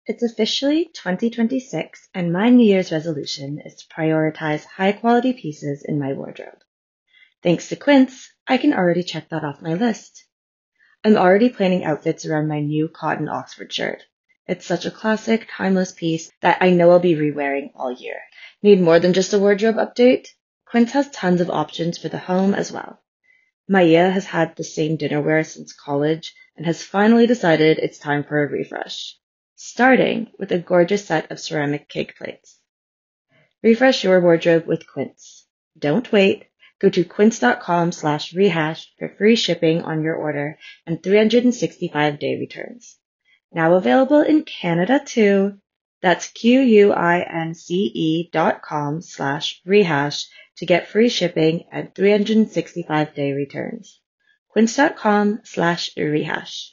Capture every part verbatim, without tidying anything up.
It's officially twenty twenty-six, and my New Year's resolution is to prioritize high-quality pieces in my wardrobe. Thanks to Quince, I can already check that off my list. I'm already planning outfits around my new cotton Oxford shirt. It's such a classic, timeless piece that I know I'll be re-wearing all year. Need more than just a wardrobe update? Quince has tons of options for the home as well. Maya has had the same dinnerware since college and has finally decided it's time for a refresh, starting with a gorgeous set of ceramic cake plates. Refresh your wardrobe with Quince. Don't wait. Go to quince.com slash rehash for free shipping on your order and three hundred sixty-five day returns. Now available in Canada too. That's Q-U-I-N-C-E dot com slash rehash to get free shipping and three hundred sixty-five day returns. Quince.com slash rehash.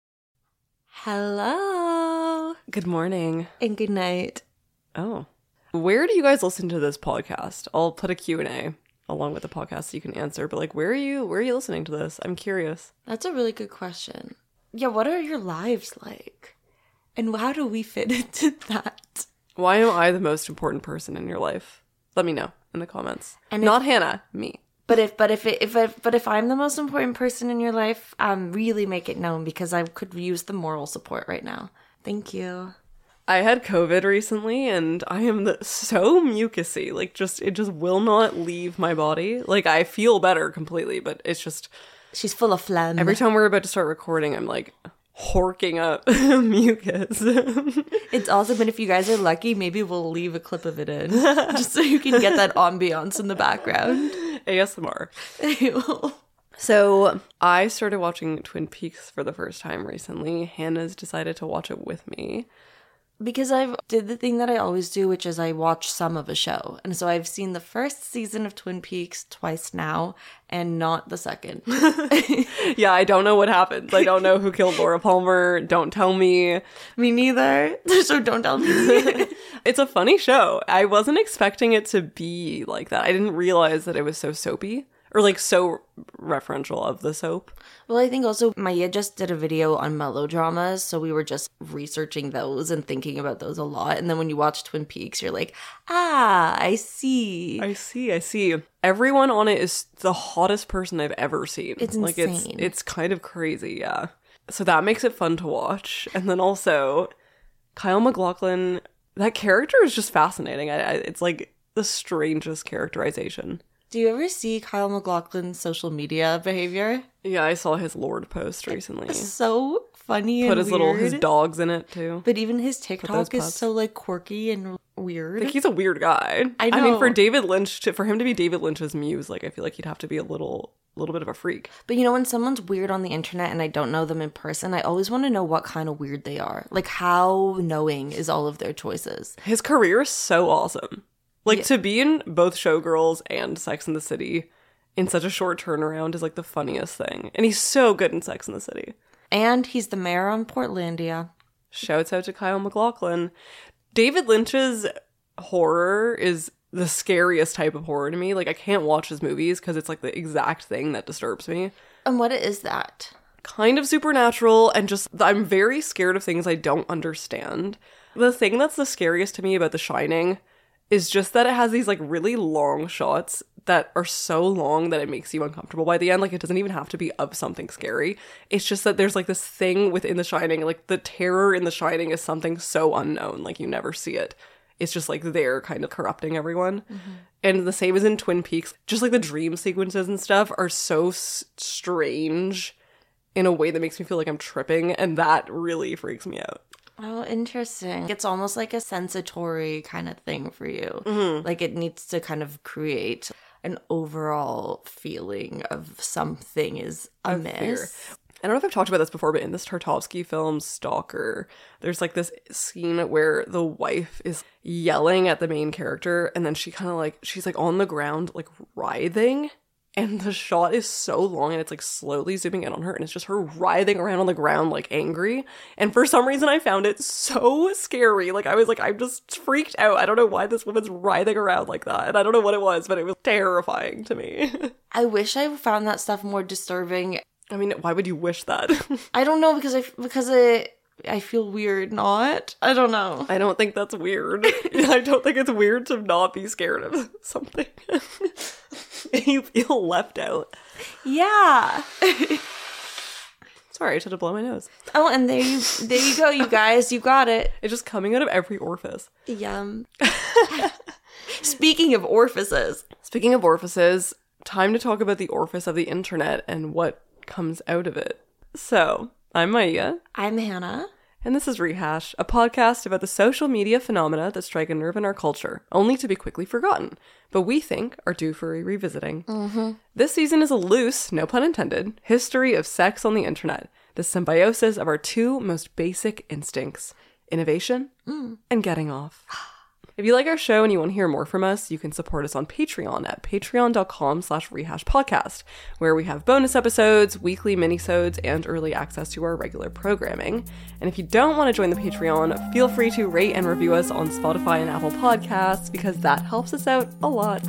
Hello. Good morning. And good night. Oh. Where do you guys listen to this podcast? I'll put a Q and A along with the podcast so you can answer, but like where are you where are you listening to this? I'm curious. That's a really good question. Yeah, what are your lives like? And how do we fit into that? Why am I the most important person in your life? Let me know in the comments. And Not if, Hannah, me. But if but if it, if I, but if I'm the most important person in your life, um, really make it known because I could use the moral support right now. Thank you. I had COVID recently and I am the, so mucusy. Like just it just will not leave my body. Like I feel better completely, but it's just she's full of phlegm. Every time we're about to start recording, I'm like horking up mucus. It's awesome, and if you guys are lucky, maybe we'll leave a clip of it in just so you can get that ambiance in the background. A S M R. So I started watching Twin Peaks for the first time recently. Hannah's decided to watch it with me. Because I've did the thing that I always do, which is I watch some of a show. And so I've seen the first season of Twin Peaks twice now, and not the second. Yeah, I don't know what happens. I don't know who killed Laura Palmer. Don't tell me. Me neither. So don't tell me. It's a funny show. I wasn't expecting it to be like that. I didn't realize that it was so soapy. Or like so referential of the soap. Well, I think also Maya just did a video on melodramas, so we were just researching those and thinking about those a lot. And then when you watch Twin Peaks, you're like, ah, I see. I see, I see. Everyone on it is the hottest person I've ever seen. It's like insane. It's, it's kind of crazy, yeah. So that makes it fun to watch. And then also, Kyle MacLachlan, that character is just fascinating. I, I, it's like the strangest characterization. Do you ever see Kyle MacLachlan's social media behavior? Yeah, I saw his Lord post recently. It's so funny and Put his weird. little his dogs in it too. But even his TikTok is pups. so like quirky and weird. Like he's a weird guy. I know. I mean, for David Lynch to for him to be David Lynch's muse, like I feel like he'd have to be a little little bit of a freak. But you know, when someone's weird on the internet and I don't know them in person, I always want to know what kind of weird they are. Like how knowing is all of their choices. His career is so awesome. Like, yeah. To be in both Showgirls and Sex and the City in such a short turnaround is, like, the funniest thing. And he's so good in Sex and the City. And he's the mayor on Portlandia. Shouts out to Kyle MacLachlan. David Lynch's horror is the scariest type of horror to me. Like, I can't watch his movies because it's, like, the exact thing that disturbs me. And what is that? Kind of supernatural, and just, I'm very scared of things I don't understand. The thing that's the scariest to me about The Shining is just that it has these, like, really long shots that are so long that it makes you uncomfortable by the end. Like, it doesn't even have to be of something scary. It's just that there's, like, this thing within The Shining. Like, the terror in The Shining is something so unknown. Like, you never see it. It's just, like, there kind of corrupting everyone. Mm-hmm. And the same as in Twin Peaks. Just, like, the dream sequences and stuff are so s- strange in a way that makes me feel like I'm tripping. And that really freaks me out. Oh, interesting. It's almost like a sensatory kind of thing for you. Mm-hmm. Like it needs to kind of create an overall feeling of something is amiss. I don't know if I've talked about this before, but in this Tarkovsky film, Stalker, there's like this scene where the wife is yelling at the main character and then she kind of like, she's like on the ground, like writhing. And the shot is so long and it's like slowly zooming in on her and it's just her writhing around on the ground like angry. And for some reason I found it so scary. Like I was like, I'm just freaked out. I don't know why this woman's writhing around like that. And I don't know what it was, but it was terrifying to me. I wish I found that stuff more disturbing. I mean, why would you wish that? I don't know because I, because it, I feel weird not. I don't know. I don't think that's weird. I don't think it's weird to not be scared of something. You feel left out. Yeah. Sorry, I should have blown my nose. Oh, and there you there you go, you guys. You got it. It's just coming out of every orifice. Yum. Speaking of orifices. Speaking of orifices, time to talk about the orifice of the internet and what comes out of it. So, I'm Maya. I'm Hannah. And this is Rehash, a podcast about the social media phenomena that strike a nerve in our culture, only to be quickly forgotten, but we think are due for a revisiting. Mm-hmm. This season is a loose, no pun intended, history of sex on the internet, the symbiosis of our two most basic instincts, innovation mm. and getting off. If you like our show and you want to hear more from us, you can support us on Patreon at patreon.com slash rehash podcast, where we have bonus episodes, weekly minisodes, and early access to our regular programming. And if you don't want to join the Patreon, feel free to rate and review us on Spotify and Apple Podcasts, because that helps us out a lot.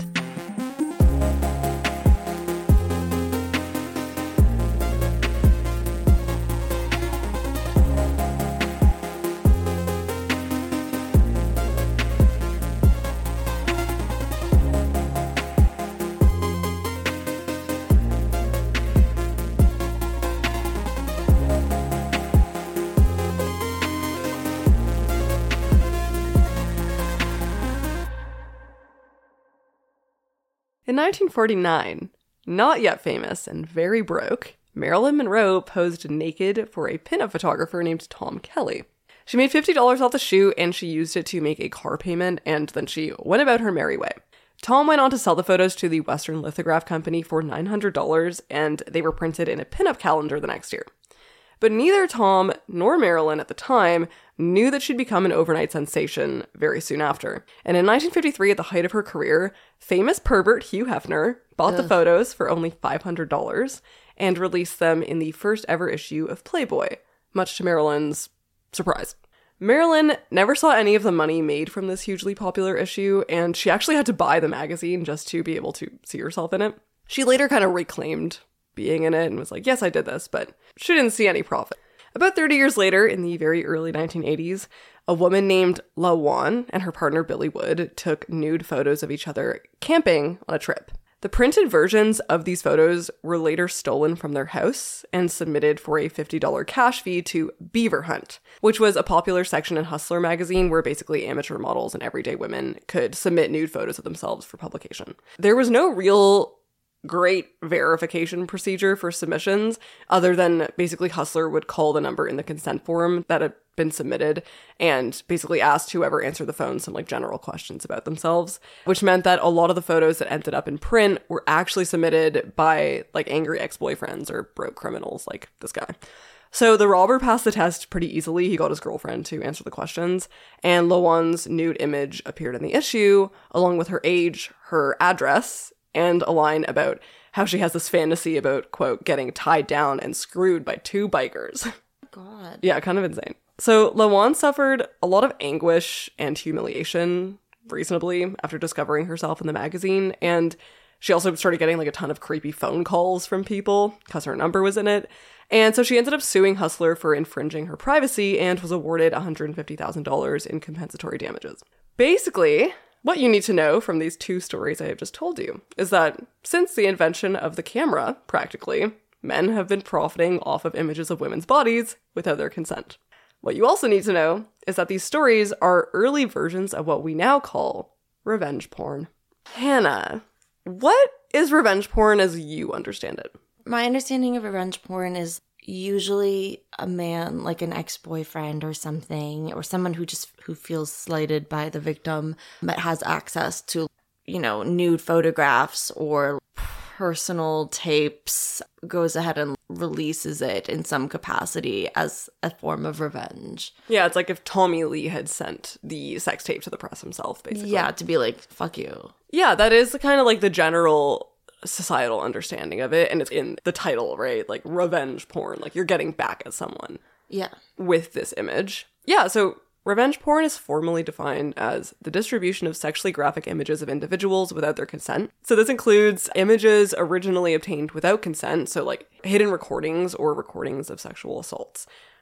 In nineteen forty-nine, not yet famous and very broke, Marilyn Monroe posed naked for a pinup photographer named Tom Kelly. She made fifty dollars off the shoot and she used it to make a car payment, and then she went about her merry way. Tom went on to sell the photos to the Western Lithograph Company for nine hundred dollars, and they were printed in a pinup calendar the next year. But neither Tom nor Marilyn at the time knew that she'd become an overnight sensation very soon after. And in nineteen fifty-three, at the height of her career, famous pervert Hugh Hefner bought Ugh. the photos for only five hundred dollars and released them in the first ever issue of Playboy, much to Marilyn's surprise. Marilyn never saw any of the money made from this hugely popular issue, and she actually had to buy the magazine just to be able to see herself in it. She later kind of reclaimed being in it and was like, yes, I did this, but she didn't see any profit. About thirty years later, in the very early nineteen eighties, a woman named LaJuan and her partner Billy Wood took nude photos of each other camping on a trip. The printed versions of these photos were later stolen from their house and submitted for a fifty dollars cash fee to Beaver Hunt, which was a popular section in Hustler magazine where basically amateur models and everyday women could submit nude photos of themselves for publication. There was no real great verification procedure for submissions, other than basically Hustler would call the number in the consent form that had been submitted and basically asked whoever answered the phone some like general questions about themselves, which meant that a lot of the photos that ended up in print were actually submitted by like angry ex-boyfriends or broke criminals like this guy. So the robber passed the test pretty easily. He got his girlfriend to answer the questions, and LaJuan's nude image appeared in the issue, along with her age, her address, and a line about how she has this fantasy about, quote, getting tied down and screwed by two bikers. God. Yeah, kind of insane. So LaJuan suffered a lot of anguish and humiliation, reasonably, after discovering herself in the magazine, and she also started getting like a ton of creepy phone calls from people because her number was in it. And so she ended up suing Hustler for infringing her privacy and was awarded one hundred fifty thousand dollars in compensatory damages. Basically, what you need to know from these two stories I have just told you is that since the invention of the camera, practically, men have been profiting off of images of women's bodies without their consent. What you also need to know is that these stories are early versions of what we now call revenge porn. Hannah, what is revenge porn as you understand it? My understanding of revenge porn is usually a man, like an ex-boyfriend or something, or someone who just who feels slighted by the victim but has access to, you know, nude photographs or personal tapes, goes ahead and releases it in some capacity as a form of revenge. Yeah, it's like if Tommy Lee had sent the sex tape to the press himself, basically. Yeah, to be like, fuck you. Yeah, that is kind of like the general societal understanding of it, and it's in the title, right? Like revenge porn, like you're getting back at someone. Yeah. With this image. Yeah, so revenge porn is formally defined as the distribution of sexually graphic images of individuals without their consent. So this includes images originally obtained without consent, so like hidden recordings or recordings of sexual assaults.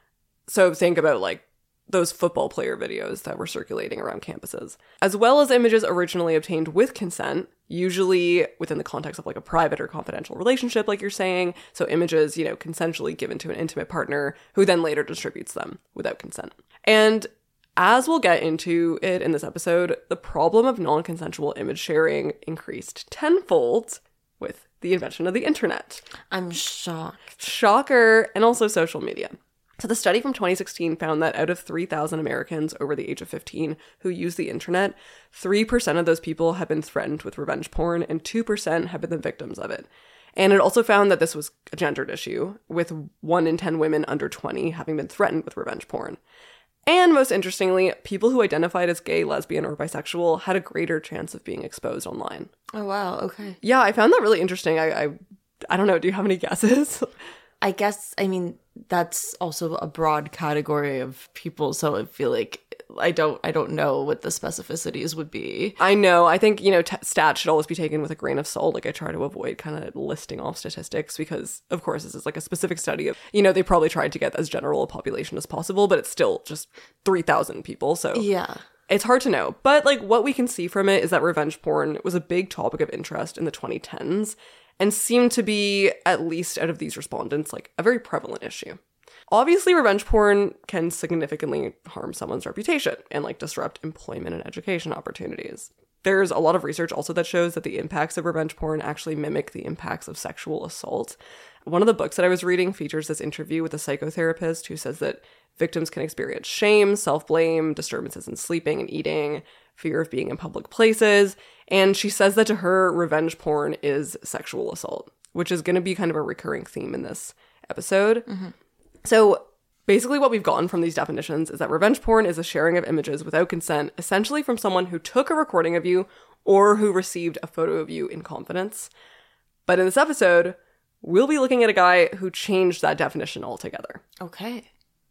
So think about like those football player videos that were circulating around campuses, as well as images originally obtained with consent, usually within the context of like a private or confidential relationship, like you're saying. So images, you know, consensually given to an intimate partner who then later distributes them without consent. And as we'll get into it in this episode, the problem of non-consensual image sharing increased tenfold with the invention of the internet. I'm shocked. Shocker. And also social media. So the study from twenty sixteen found that out of three thousand Americans over the age of fifteen who use the internet, three percent of those people have been threatened with revenge porn and two percent have been the victims of it. And it also found that this was a gendered issue, with one in ten women under twenty having been threatened with revenge porn. And most interestingly, people who identified as gay, lesbian, or bisexual had a greater chance of being exposed online. Oh, wow. Okay. Yeah, I found that really interesting. I, I, I don't know. Do you have any guesses? I guess, I mean, that's also a broad category of people, so I feel like I don't I don't know what the specificities would be. I know. I think, you know, t- stats should always be taken with a grain of salt. Like, I try to avoid kind of listing off statistics because, of course, this is like a specific study of, you know, they probably tried to get as general a population as possible, but it's still just three thousand people, so... Yeah. It's hard to know. But, like, what we can see from it is that revenge porn was a big topic of interest in the twenty tens, and seemed to be, at least out of these respondents, like a very prevalent issue. Obviously, revenge porn can significantly harm someone's reputation and like disrupt employment and education opportunities. There's a lot of research also that shows that the impacts of revenge porn actually mimic the impacts of sexual assault. One of the books that I was reading features this interview with a psychotherapist who says that victims can experience shame, self-blame, disturbances in sleeping and eating, fear of being in public places, and she says that to her, revenge porn is sexual assault, which is going to be kind of a recurring theme in this episode. Mm-hmm. So basically what we've gotten from these definitions is that revenge porn is a sharing of images without consent, essentially from someone who took a recording of you or who received a photo of you in confidence. But in this episode, we'll be looking at a guy who changed that definition altogether. Okay.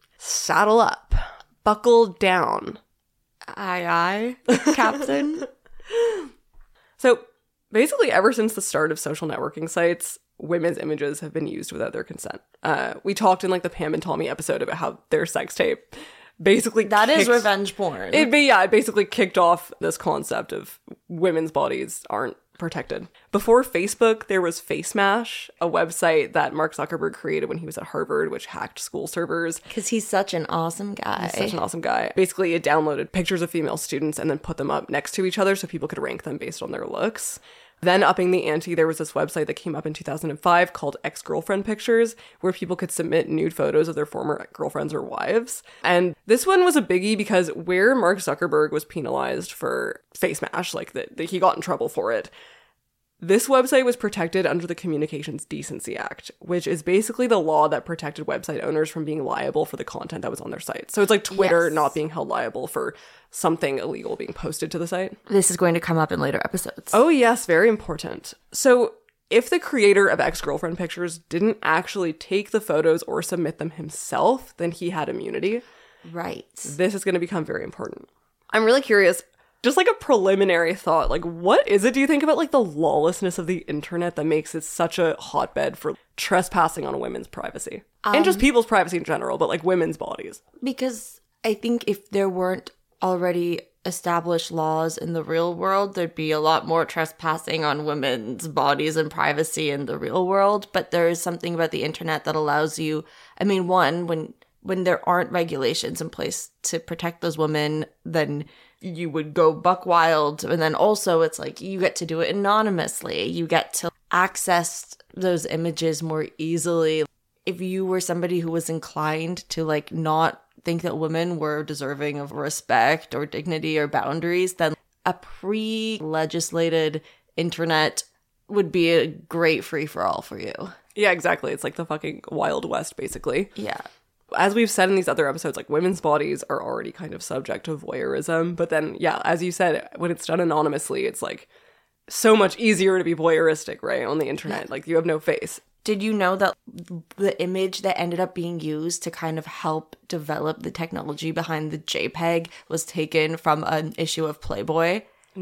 Saddle up. Buckle down. Aye, aye, Captain. So basically, ever since the start of social networking sites, women's images have been used without their consent. Uh, we talked in like the Pam and Tommy episode about how their sex tape basically that kicked, is revenge porn. It yeah, it basically kicked off this concept of women's bodies aren't protected. Before Facebook, there was FaceMash, a website that Mark Zuckerberg created when he was at Harvard, which hacked school servers. Because he's such an awesome guy. He's such an awesome guy. Basically, it downloaded pictures of female students and then put them up next to each other so people could rank them based on their looks. Then upping the ante, there was this website that came up in two thousand five called Ex-Girlfriend Pictures, where people could submit nude photos of their former girlfriends or wives. And this one was a biggie because where Mark Zuckerberg was penalized for FaceMash, like that he got in trouble for it, this website was protected under the Communications Decency Act, which is basically the law that protected website owners from being liable for the content that was on their site. So it's like Twitter yes. not being held liable for something illegal being posted to the site. This is going to come up in later episodes. Oh yes, very important. So if the creator of Ex-Girlfriend Pictures didn't actually take the photos or submit them himself, then he had immunity. Right. This is going to become very important. I'm really curious, just like a preliminary thought, like what is it, do you think, about like the lawlessness of the internet that makes it such a hotbed for trespassing on women's privacy? Um, and just people's privacy in general, but like women's bodies. Because I think if there weren't already established laws in the real world, there'd be a lot more trespassing on women's bodies and privacy in the real world. But there is something about the internet that allows you, I mean, one, when when there aren't regulations in place to protect those women, then you would go buck wild. And then also it's like you get to do it anonymously. You get to access those images more easily. If you were somebody who was inclined to like not think that women were deserving of respect or dignity or boundaries, then a pre-legislated internet would be a great free-for-all for you. Yeah, exactly. It's like the fucking Wild West, basically. Yeah. As we've said in these other episodes, like women's bodies are already kind of subject to voyeurism. But then, yeah, as you said, when it's done anonymously, it's like so much easier to be voyeuristic, right? On the internet. Like you have no face. Did you know that the image that ended up being used to kind of help develop the technology behind the JPEG was taken from an issue of Playboy?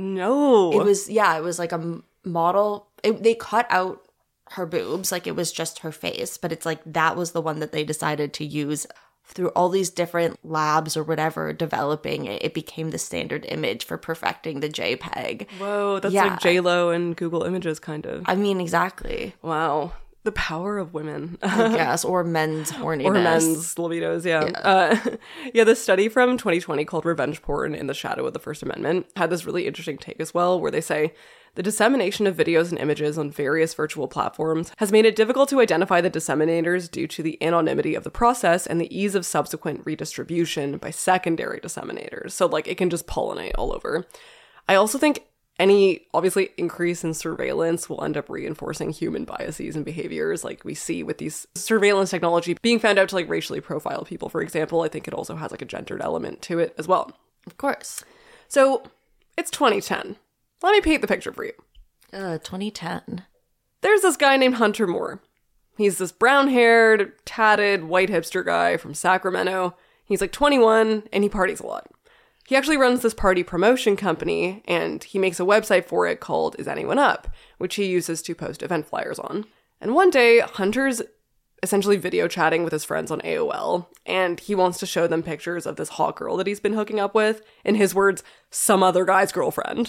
No. It was, yeah, it was like a model. It, they cut out her boobs, like it was just her face, but it's like that was the one that they decided to use through all these different labs or whatever developing it, it became the standard image for perfecting the JPEG. Whoa, that's Yeah. like J-Lo and Google Images, kind of. I mean, exactly. Wow. The power of women. I guess, or men's horniness. Or men's libidos, yeah. Yeah. Uh, yeah, this study from twenty twenty called Revenge Porn in the Shadow of the First Amendment had this really interesting take as well, where they say, the dissemination of videos and images on various virtual platforms has made it difficult to identify the disseminators due to the anonymity of the process and the ease of subsequent redistribution by secondary disseminators. So, like, it can just pollinate all over. I also think any, obviously, increase in surveillance will end up reinforcing human biases and behaviors, like we see with these surveillance technology being found out to, like, racially profile people, for example. I think it also has, like, a gendered element to it as well. Of course. So, it's twenty ten. Let me paint the picture for you. Uh, twenty ten. There's this guy named Hunter Moore. He's this brown-haired, tatted, white hipster guy from Sacramento. He's like twenty-one, and he parties a lot. He actually runs this party promotion company, and he makes a website for it called Is Anyone Up?, which he uses to post event flyers on. And one day, Hunter's essentially video chatting with his friends on A O L, and he wants to show them pictures of this hot girl that he's been hooking up with, in his words, some other guy's girlfriend.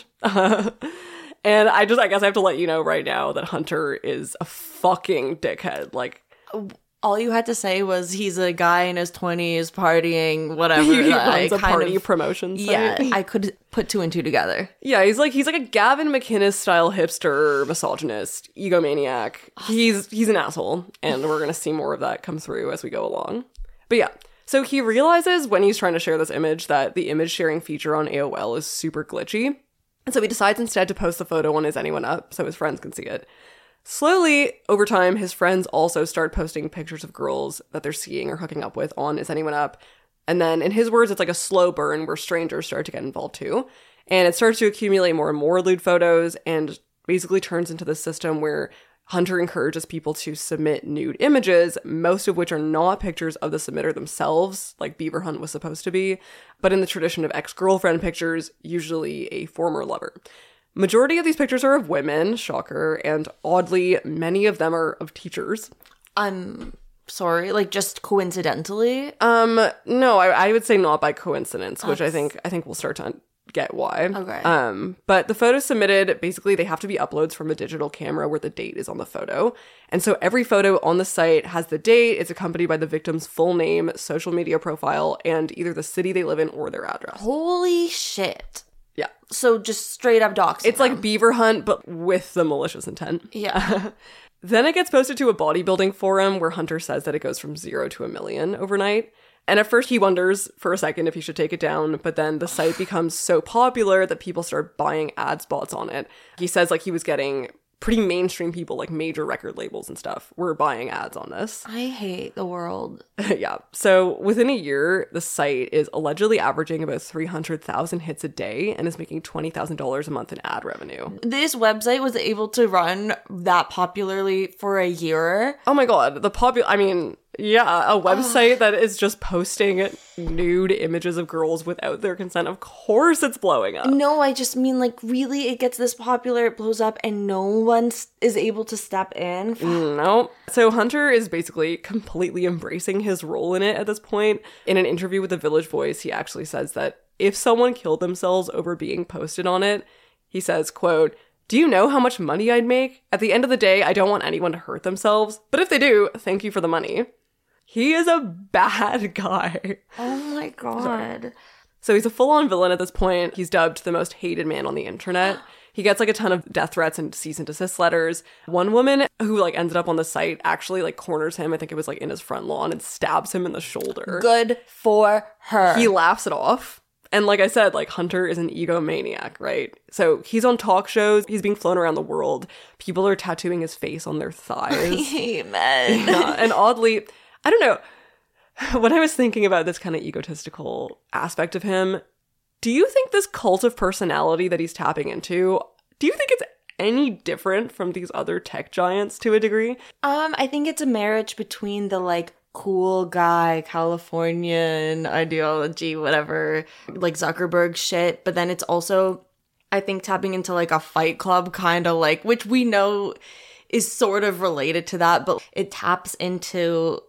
And I just, I guess I have to let you know right now that Hunter is a fucking dickhead. Like, all you had to say was he's a guy in his twenties partying, whatever. he I runs a kind party of, promotion site. Yeah, I could put two and two together. Yeah, he's like he's like a Gavin McInnes style hipster, misogynist, egomaniac. He's he's an asshole, and we're gonna see more of that come through as we go along. But yeah, so he realizes when he's trying to share this image that the image sharing feature on A O L is super glitchy, and so he decides instead to post the photo on Is Anyone Up so his friends can see it. Slowly, over time, his friends also start posting pictures of girls that they're seeing or hooking up with on Is Anyone Up? And then, in his words, it's like a slow burn where strangers start to get involved too. And it starts to accumulate more and more lewd photos and basically turns into this system where Hunter encourages people to submit nude images, most of which are not pictures of the submitter themselves, like Beaver Hunt was supposed to be, but in the tradition of ex-girlfriend pictures, usually a former lover. Majority of these pictures are of women, shocker, and oddly, many of them are of teachers. I'm sorry, like just coincidentally? Um, no, I, I would say not by coincidence, which That's... I think I think we'll start to get why. Okay. Um, but the photos submitted, basically, they have to be uploads from a digital camera where the date is on the photo. And so every photo on the site has the date, it's accompanied by the victim's full name, social media profile, and either the city they live in or their address. Holy shit. Yeah. So just straight up doxing It's them. like Beaver Hunt, but with the malicious intent. Yeah. Then it gets posted to a bodybuilding forum where Hunter says that it goes from zero to a million overnight. And at first he wonders for a second if he should take it down, but then the site becomes so popular that people start buying ad spots on it. He says like he was getting pretty mainstream people, like major record labels and stuff, were buying ads on this. I hate the world. Yeah. So within a year, the site is allegedly averaging about three hundred thousand hits a day and is making twenty thousand dollars a month in ad revenue. This website was able to run that popularly for a year. Oh my god, the popular, I mean, yeah, a website oh. that is just posting nude images of girls without their consent. Of course it's blowing up. No, I just mean like really it gets this popular, it blows up and no one is able to step in. No. So Hunter is basically completely embracing his role in it at this point. In an interview with the Village Voice, he actually says that if someone killed themselves over being posted on it, he says, quote, "Do you know how much money I'd make? At the end of the day, I don't want anyone to hurt themselves. But if they do, thank you for the money." He is a bad guy. Oh my god. So he's a full-on villain at this point. He's dubbed the most hated man on the internet. He gets like a ton of death threats and cease and desist letters. One woman who like ended up on the site actually like corners him, I think it was like in his front lawn, and stabs him in the shoulder. Good for her. He laughs it off. And like I said, like Hunter is an egomaniac, right? So he's on talk shows. He's being flown around the world. People are tattooing his face on their thighs. Amen. Yeah. And oddly, I don't know, when I was thinking about this kind of egotistical aspect of him, do you think this cult of personality that he's tapping into, do you think it's any different from these other tech giants to a degree? Um, I think it's a marriage between the like cool guy, Californian ideology, whatever, like Zuckerberg shit, but then it's also, I think, tapping into like a Fight Club kind of like, which we know is sort of related to that, but it taps into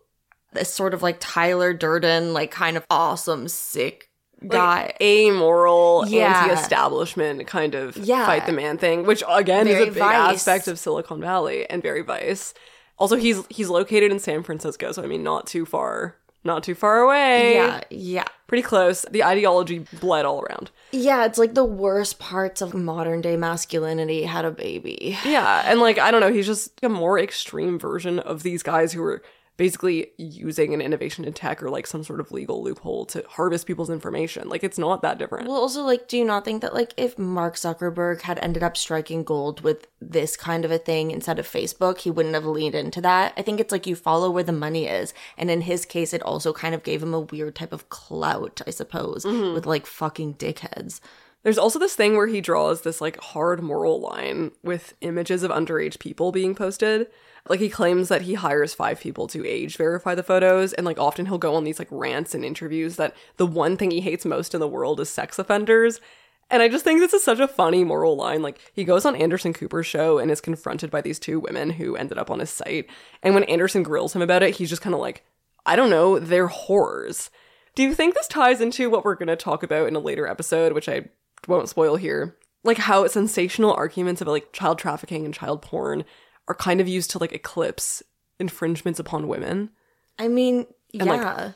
this sort of like Tyler Durden, like kind of awesome, sick guy. Like, amoral, Yeah. anti-establishment kind of Yeah. fight the man thing, which again Very is a big Vice. aspect of Silicon Valley and very Vice. Also, he's he's located in San Francisco, so I mean, not too far, not too far away. Yeah, yeah. Pretty close. The ideology bled all around. Yeah, it's like the worst parts of modern day masculinity had a baby. Yeah, and like, I don't know, he's just a more extreme version of these guys who are basically using an innovation in tech or like some sort of legal loophole to harvest people's information. Like, it's not that different. Well, also, like, do you not think that, like, if Mark Zuckerberg had ended up striking gold with this kind of a thing instead of Facebook, he wouldn't have leaned into that? I think it's like you follow where the money is. And in his case, it also kind of gave him a weird type of clout, I suppose, Mm-hmm. with, like, fucking dickheads. There's also this thing where he draws this like hard moral line with images of underage people being posted. Like, he claims that he hires five people to age verify the photos, and like often he'll go on these like rants and interviews that the one thing he hates most in the world is sex offenders. And I just think this is such a funny moral line. Like, he goes on Anderson Cooper's show and is confronted by these two women who ended up on his site. And when Anderson grills him about it, he's just kind of like, I don't know, they're whores. Do you think this ties into what we're going to talk about in a later episode, which I won't spoil here? Like, how sensational arguments about like child trafficking and child porn are kind of used to like eclipse infringements upon women, I mean, And, like, yeah.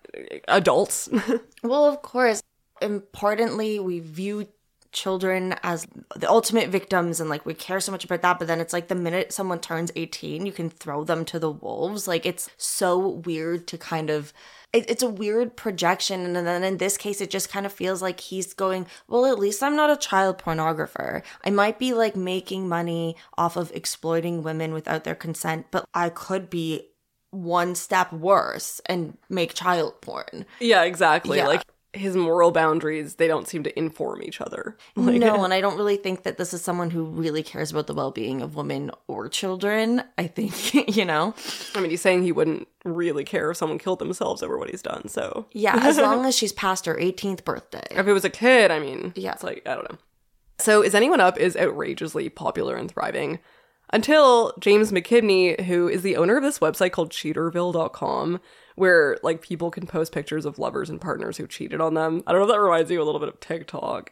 adults. Well, of course. Importantly, we view children as the ultimate victims and like we care so much about that, but then it's like the minute someone turns eighteen, you can throw them to the wolves. Like, it's so weird to kind of it, it's a weird projection. And then in this case, it just kind of feels like he's going, well, at least I'm not a child pornographer. I might be like making money off of exploiting women without their consent, but I could be one step worse and make child porn. Yeah, exactly. Yeah. Like, his moral boundaries, they don't seem to inform each other. Like, No, and I don't really think that this is someone who really cares about the well-being of women or children. I think, you know? I mean, he's saying he wouldn't really care if someone killed themselves over what he's done, so. Yeah, as long as she's past her eighteenth birthday. If it was a kid, I mean, Yeah. it's like, I don't know. So, Is Anyone Up is outrageously popular and thriving. Until James McKibney, who is the owner of this website called Cheaterville dot com, where like people can post pictures of lovers and partners who cheated on them. I don't know if that reminds you a little bit of TikTok.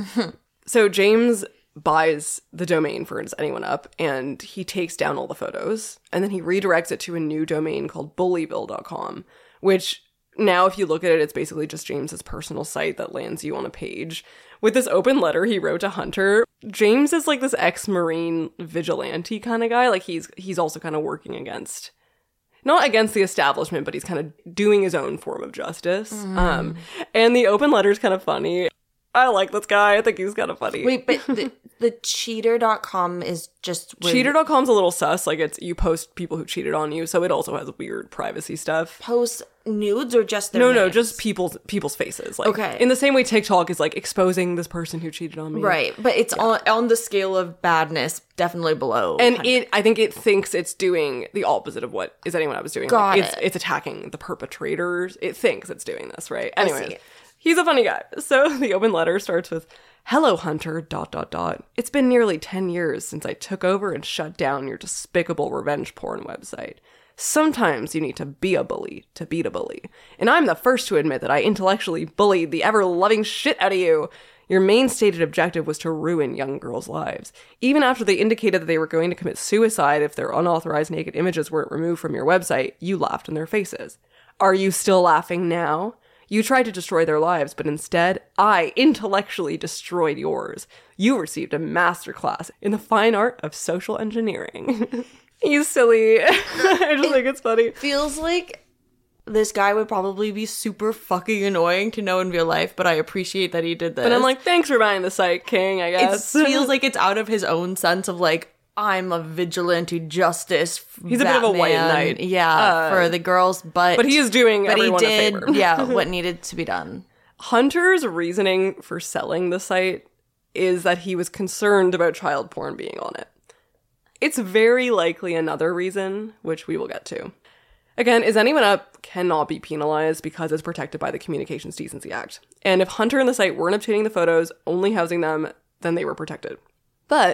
So James buys the domain for Is Anyone Up, and he takes down all the photos, and then he redirects it to a new domain called Bullyville dot com, which now if you look at it, it's basically just James's personal site that lands you on a page. With this open letter he wrote to Hunter, James is like this ex-Marine vigilante kind of guy. Like, he's he's also kind of working against, not against the establishment, but he's kind of doing his own form of justice. Mm. Um, and the open letter's kind of funny. I like this guy. I think he's kind of funny. Wait, but the, the cheater dot com is just... where Cheater dot com's a little sus. Like, it's, you post people who cheated on you, so it also has weird privacy stuff. Post nudes or just their No, no, names? just people's people's faces. Like, Okay. in the same way TikTok is like exposing this person who cheated on me. Right, but it's on, on the scale of badness, definitely below. And it, I think it thinks it's doing the opposite of what Is Anyone Up was doing. Got like, it's, it. it's attacking the perpetrators. It thinks it's doing this, right? I Anyways, see. he's a funny guy. So the open letter starts with, "Hello, Hunter, dot, dot, dot. It's been nearly ten years since I took over and shut down your despicable revenge porn website. Sometimes you need to be a bully to beat a bully. And I'm the first to admit that I intellectually bullied the ever-loving shit out of you. Your main stated objective was to ruin young girls' lives. Even after they indicated that they were going to commit suicide if their unauthorized naked images weren't removed from your website, you laughed in their faces. Are you still laughing now? You tried to destroy their lives, but instead, I intellectually destroyed yours. You received a masterclass in the fine art of social engineering." He's silly. I just think it's funny. feels like this guy would probably be super fucking annoying to know in real life, but I appreciate that he did this. But I'm like, thanks for buying the site, King, I it guess. feels like it's out of his own sense of like, I'm a vigilante justice. He's a bit of a white Batman. knight. Yeah, Uh, for the girls, but But he is doing but he everyone did, a favor. yeah, what needed to be done. Hunter's reasoning for selling the site is that he was concerned about child porn being on it. It's very likely another reason, which we will get to. Again, Is Anyone Up cannot be penalized because it's protected by the Communications Decency Act. And if Hunter and the site weren't obtaining the photos, only housing them, then they were protected. But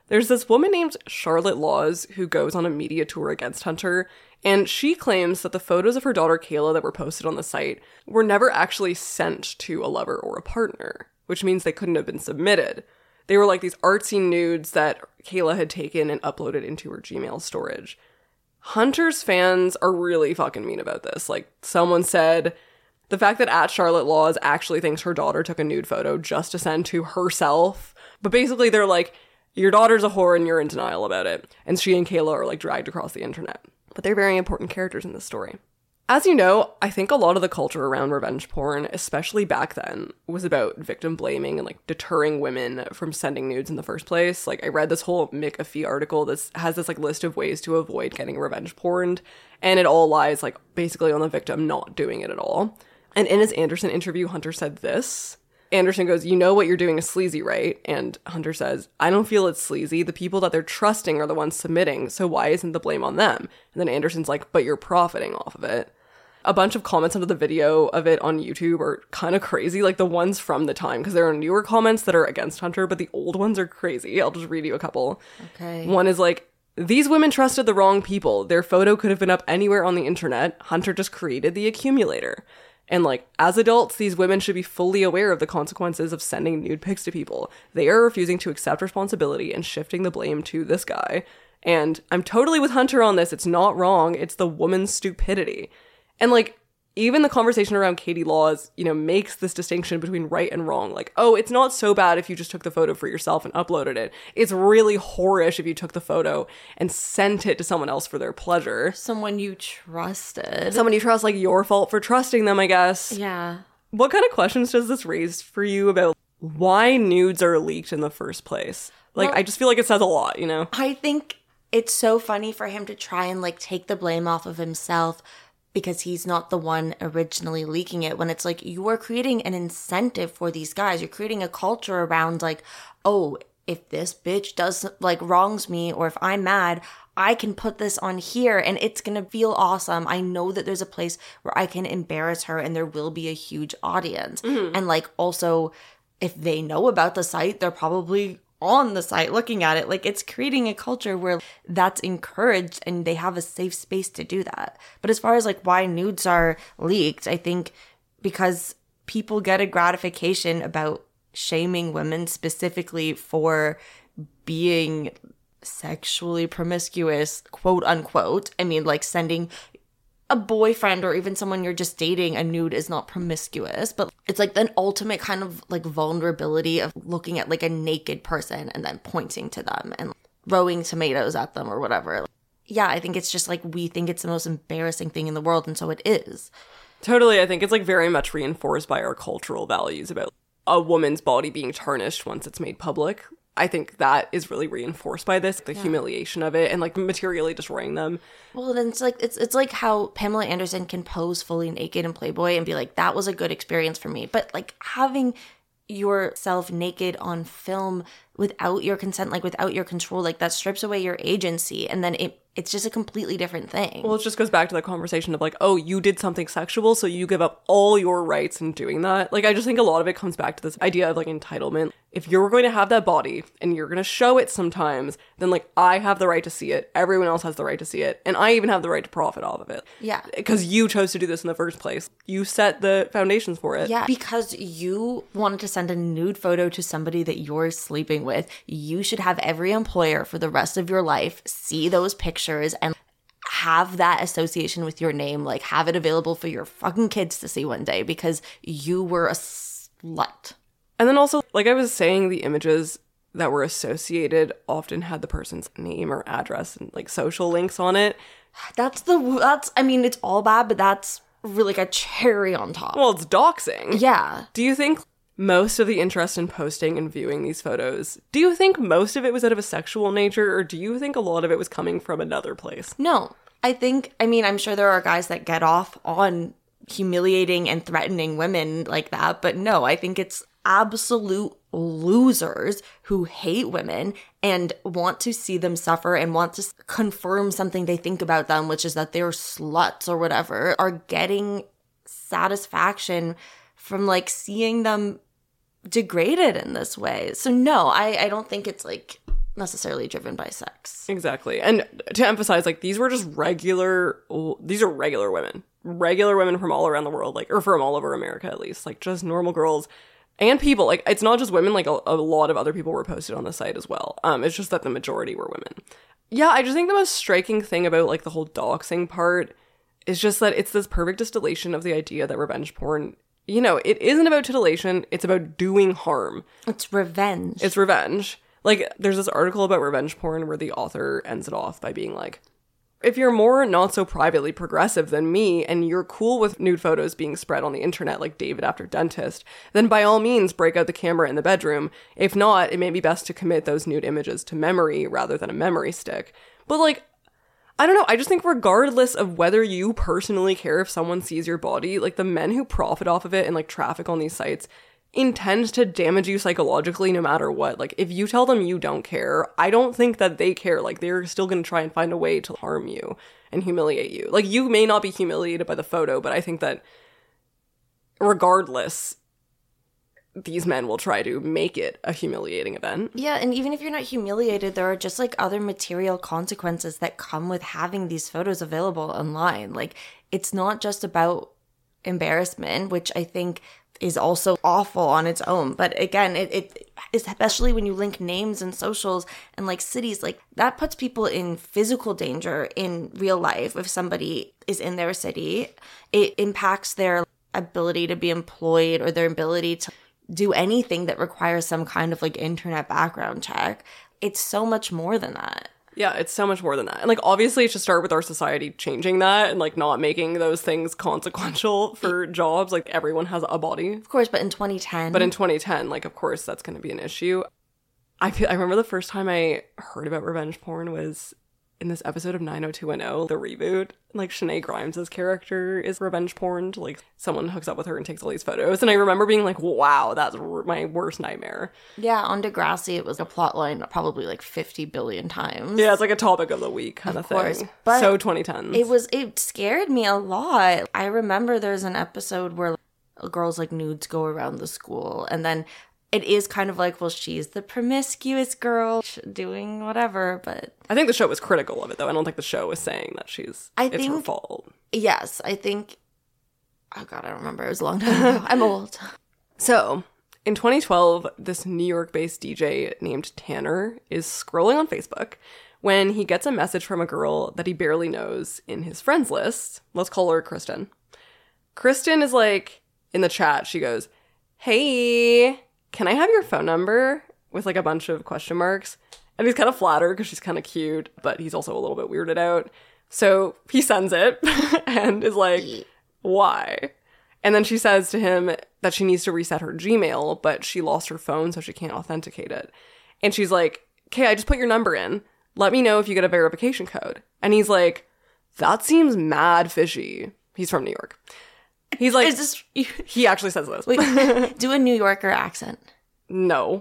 There's this woman named Charlotte Laws who goes on a media tour against Hunter, and she claims that the photos of her daughter Kayla that were posted on the site were never actually sent to a lover or a partner, which means they couldn't have been submitted. They were like these artsy nudes that Kayla had taken and uploaded into her Gmail storage. Hunter's fans are really fucking mean about this. Like, someone said, the fact that at Charlotte Laws actually thinks her daughter took a nude photo just to send to herself. But basically they're like, your daughter's a whore and you're in denial about it. And she and Kayla are like dragged across the internet. But they're very important characters in this story. As you know, I think a lot of the culture around revenge porn, especially back then, was about victim blaming and like deterring women from sending nudes in the first place. Like, I read this whole McAfee article that has this like list of ways to avoid getting revenge porned, and it all lies like basically on the victim not doing it at all. And in his Anderson interview, Hunter said this. Anderson goes, you know what you're doing is sleazy, right? And Hunter says, I don't feel it's sleazy. The people that they're trusting are the ones submitting, so why isn't the blame on them? And then Anderson's like, but you're profiting off of it. A bunch of comments under the video of it on YouTube are kind of crazy, like the ones from the time, because there are newer comments that are against Hunter, but the old ones are crazy. I'll just read you a couple. Okay. One is like, these women trusted the wrong people. Their photo could have been up anywhere on the internet. Hunter just created the accumulator. And like, as adults, these women should be fully aware of the consequences of sending nude pics to people. They are refusing to accept responsibility and shifting the blame to this guy. And I'm totally with Hunter on this. It's not wrong. It's the woman's stupidity. And like, even the conversation around Katie Laws, you know, makes this distinction between right and wrong. Like, oh, it's not so bad if you just took the photo for yourself and uploaded it. It's really whorish if you took the photo and sent it to someone else for their pleasure. Someone you trusted. Someone you trust, like, your fault for trusting them, I guess. Yeah. What kind of questions does this raise for you about why nudes are leaked in the first place? Like, Well, I just feel like it says a lot, you know? I think it's so funny for him to try and like take the blame off of himself because he's not the one originally leaking it, when it's like you are creating an incentive for these guys. You're creating a culture around like, oh, if this bitch does like wrongs me, or if I'm mad, I can put this on here and it's going to feel awesome. I know that there's a place where I can embarrass her and there will be a huge audience. Mm-hmm. And like, also, if they know about the site, they're probably on the site looking at it. Like, it's creating a culture where that's encouraged and they have a safe space to do that. But as far as like why nudes are leaked, I think because people get a gratification about shaming women specifically for being sexually promiscuous, quote unquote. I mean, like, sending a boyfriend or even someone you're just dating a nude is not promiscuous, but it's like the ultimate kind of like vulnerability of looking at like a naked person and then pointing to them and throwing tomatoes at them or whatever. Yeah, I think it's just like we think it's the most embarrassing thing in the world, and so it is. Totally. I think it's like very much reinforced by our cultural values about a woman's body being tarnished once it's made public. I think that is really reinforced by this, the yeah. humiliation of it and like materially destroying them. Well, then it's like it's it's like how Pamela Anderson can pose fully naked in Playboy and be like, that was a good experience for me. But like having yourself naked on film without your consent, like without your control, like that strips away your agency, and then it it's just a completely different thing. Well, it just goes back to the conversation of like, oh, you did something sexual, so you give up all your rights in doing that. Like, I just think a lot of it comes back to this idea of like entitlement. If you're going to have that body and you're going to show it sometimes, then like I have the right to see it. Everyone else has the right to see it. And I even have the right to profit off of it. Yeah. Because you chose to do this in the first place. You set the foundations for it. Yeah. Because you wanted to send a nude photo to somebody that you're sleeping with, you should have every employer for the rest of your life see those pictures and have that association with your name, like have it available for your fucking kids to see one day because you were a slut. And then also, like I was saying, the images that were associated often had the person's name or address and like social links on it. That's the, that's, I mean, it's all bad, but that's really like a cherry on top. Well, it's doxing. Yeah. Do you think most of the interest in posting and viewing these photos, do you think most of it was out of a sexual nature, or do you think a lot of it was coming from another place? No. I think, I mean, I'm sure there are guys that get off on humiliating and threatening women like that, but no, I think it's absolute losers who hate women and want to see them suffer and want to confirm something they think about them, which is that they're sluts or whatever, are getting satisfaction from like seeing them degraded in this way. So no, I, I don't think it's like necessarily driven by sex. Exactly. And to emphasize, like, these were just regular, these are regular women. Regular women from all around the world, like, or from all over America at least. Like, just normal girls and people. Like, it's not just women, like, a, a lot of other people were posted on the site as well. Um, it's just that the majority were women. Yeah, I just think the most striking thing about, like, the whole doxing part is just that it's this perfect distillation of the idea that revenge porn, you know, it isn't about titillation, it's about doing harm. It's revenge. It's revenge. Like, there's this article about revenge porn where the author ends it off by being like, if you're more not so privately progressive than me and you're cool with nude photos being spread on the internet like David after Dentist, then by all means break out the camera in the bedroom. If not, it may be best to commit those nude images to memory rather than a memory stick. But like, I don't know, I just think regardless of whether you personally care if someone sees your body, like the men who profit off of it and like traffic on these sites intend to damage you psychologically no matter what. Like, if you tell them you don't care, I don't think that they care. Like, they're still going to try and find a way to harm you and humiliate you. Like, you may not be humiliated by the photo, but I think that regardless, these men will try to make it a humiliating event. Yeah, and even if you're not humiliated, there are just like other material consequences that come with having these photos available online. Like, it's not just about embarrassment, which I think is also awful on its own. But again, it, it especially when you link names and socials and like cities, like that puts people in physical danger in real life. If somebody is in their city, it impacts their ability to be employed or their ability to do anything that requires some kind of like internet background check. It's so much more than that. Yeah, it's so much more than that. And like, obviously it should start with our society changing that and like not making those things consequential for jobs. Like, everyone has a body. Of course, but in twenty ten. But in twenty ten, like, of course that's going to be an issue. I feel, I remember the first time I heard about revenge porn was in this episode of nine oh two one oh, the reboot. Like, Shanae Grimes' character is revenge porn. Like, someone hooks up with her and takes all these photos. And I remember being like, wow, that's r- my worst nightmare. Yeah, on Degrassi, it was a plot line probably like fifty billion times. Yeah, it's like a topic of the week kind of, of course, thing. But so twenty tens. It was, it scared me a lot. I remember there's an episode where a girl's like nudes go around the school, and then it is kind of like, well, she's the promiscuous girl doing whatever, but I think the show was critical of it, though. I don't think the show was saying that she's, I it's think, her fault. Yes, I think, oh God, I don't remember. It was a long time ago. I'm old. So, in twenty twelve, this New York-based D J named Tanner is scrolling on Facebook when he gets a message from a girl that he barely knows in his friends list. Let's call her Kristen. Kristen is like, in the chat, she goes, hey, can I have your phone number? With like a bunch of question marks. And he's kind of flattered because she's kind of cute, but he's also a little bit weirded out. So he sends it and is like, why? And then she says to him that she needs to reset her Gmail, but she lost her phone, so she can't authenticate it. And she's like, okay, I just put your number in. Let me know if you get a verification code. And he's like, that seems mad fishy. He's from New York. He's like, is this... he actually says this. Wait, do a New Yorker accent. No.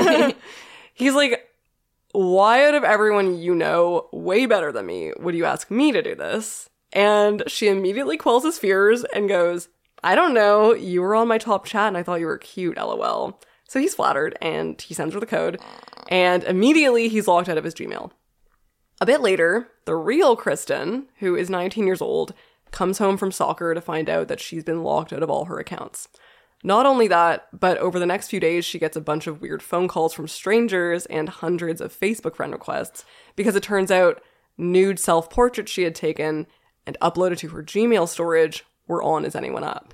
He's like, why out of everyone you know way better than me would you ask me to do this? And she immediately quells his fears and goes, I don't know, you were on my top chat and I thought you were cute, lol. So he's flattered and he sends her the code and immediately he's locked out of his Gmail. A bit later, the real Kristen, who is nineteen years old, comes home from soccer to find out that she's been locked out of all her accounts. Not only that, but over the next few days, she gets a bunch of weird phone calls from strangers and hundreds of Facebook friend requests because it turns out nude self-portraits she had taken and uploaded to her Gmail storage were on Is Anyone Up?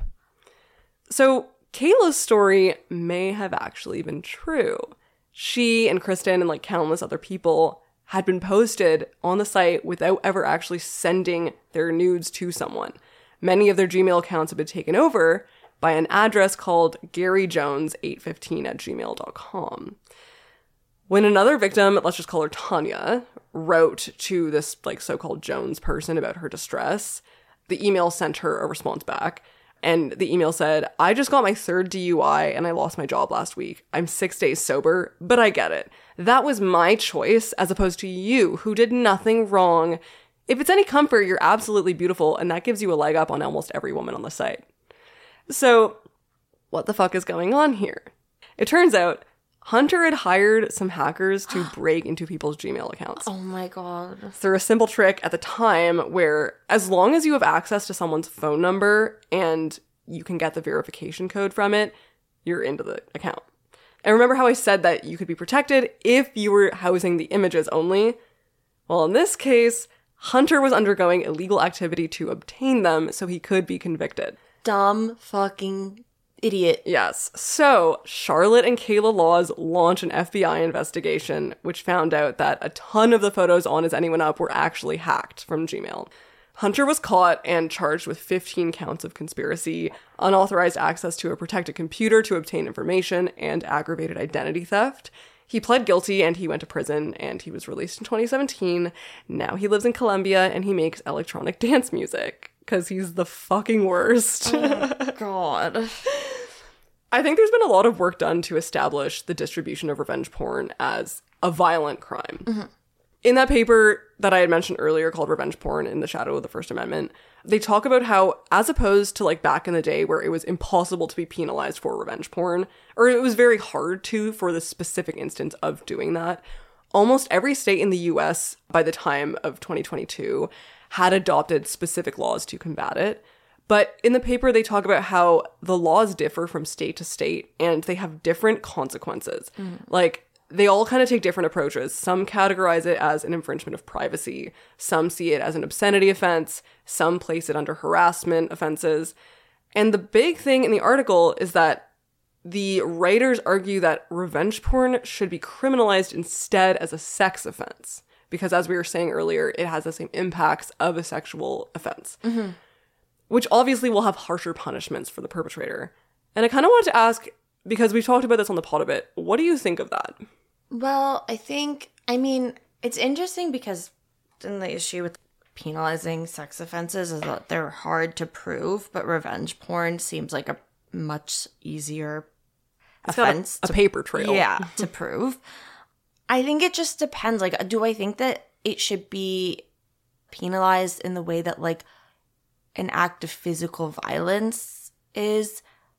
So Kayla's story may have actually been true. She and Kristen and like countless other people had been posted on the site without ever actually sending their nudes to someone. Many of their Gmail accounts have been taken over by an address called Gary Jones eight fifteen at gmail dot com. When another victim, let's just call her Tanya, wrote to this like so-called Jones person about her distress, the email sent her a response back. And the email said, I just got my third D U I and I lost my job last week. I'm six days sober, but I get it. That was my choice as opposed to you who did nothing wrong. If it's any comfort, you're absolutely beautiful and that gives you a leg up on almost every woman on the site. So what the fuck is going on here? It turns out Hunter had hired some hackers to break into people's Gmail accounts. Oh my god. Through a simple trick at the time where as long as you have access to someone's phone number and you can get the verification code from it, you're into the account. And remember how I said that you could be protected if you were housing the images only? Well, in this case, Hunter was undergoing illegal activity to obtain them so he could be convicted. Dumb fucking idiot. Yes. So, Charlotte and Kayla Laws launch an F B I investigation, which found out that a ton of the photos on Is Anyone Up were actually hacked from Gmail. Hunter was caught and charged with fifteen counts of conspiracy, unauthorized access to a protected computer to obtain information, and aggravated identity theft. He pled guilty and he went to prison, and he was released in twenty seventeen. Now he lives in Colombia and he makes electronic dance music because he's the fucking worst. Oh, God. I think there's been a lot of work done to establish the distribution of revenge porn as a violent crime. Mm-hmm. In that paper that I had mentioned earlier called Revenge Porn in the Shadow of the First Amendment, they talk about how, as opposed to like back in the day where it was impossible to be penalized for revenge porn, or it was very hard to for the specific instance of doing that, almost every state in the U S by the time of twenty twenty-two had adopted specific laws to combat it. But in the paper, they talk about how the laws differ from state to state and they have different consequences. Mm. Like, they all kind of take different approaches. Some categorize it as an infringement of privacy. Some see it as an obscenity offense. Some place it under harassment offenses. And the big thing in the article is that the writers argue that revenge porn should be criminalized instead as a sex offense. Because as we were saying earlier, it has the same impacts of a sexual offense. Mm-hmm. Which obviously will have harsher punishments for the perpetrator. And I kind of wanted to ask, because we've talked about this on the pod a bit, what do you think of that? Well, I think, I mean, it's interesting because then the issue with penalizing sex offenses is that they're hard to prove, but revenge porn seems like a much easier it's offense. Got a, a to, paper trail. Yeah, to prove. I think it just depends. Like, do I think that it should be penalized in the way that, like, an act of physical violence is?